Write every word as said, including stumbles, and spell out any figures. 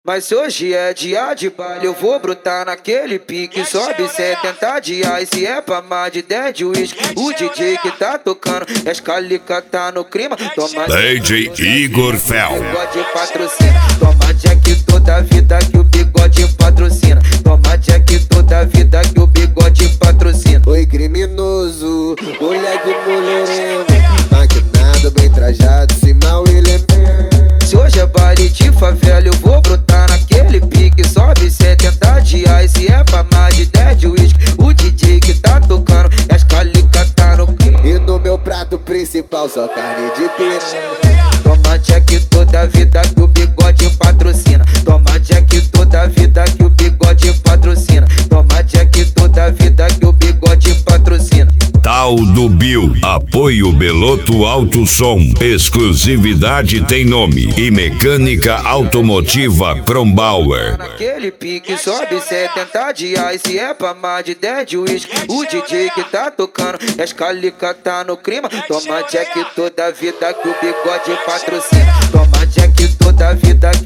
Mas hoje é dia de baile, eu vou brotar naquele pique. Sobe setenta dias, se é pra mais de dez de uísque. O D J que tá tocando, Escalica tá no clima. Toma D J Igor Fel. Bigode patrocina. Toma Jack toda vida que o bigode patrocina. Toma Jack toda vida que o bigode patrocina. Oi criminoso, moleque mulherengo, maquinado, bem trajado, se mal ele é. Se hoje é baile de favela, eu vou brotar naquele pique. Sobe setenta dias, se é pra mais de dez de uísque. O D J que tá tocando, Escalica tá no clima. E no meu prato principal só carne de piranha. Toma Jack toda vida que o bigode patrocina. Toma Jack toda vida que o bigode patrocina. Toma Jack toda vida que o bigode patrocina. Tal do Bill, apoio Beloto Alto Som, exclusividade tem nome e mecânica automotiva Krombauer. Naquele pique sobe setenta dias, se é pra mais de dez de uísque. O D J que tá tocando, Escalica tá no clima. Toma Jack toda vida que o bigode patrocina. Toma Jack toda vida que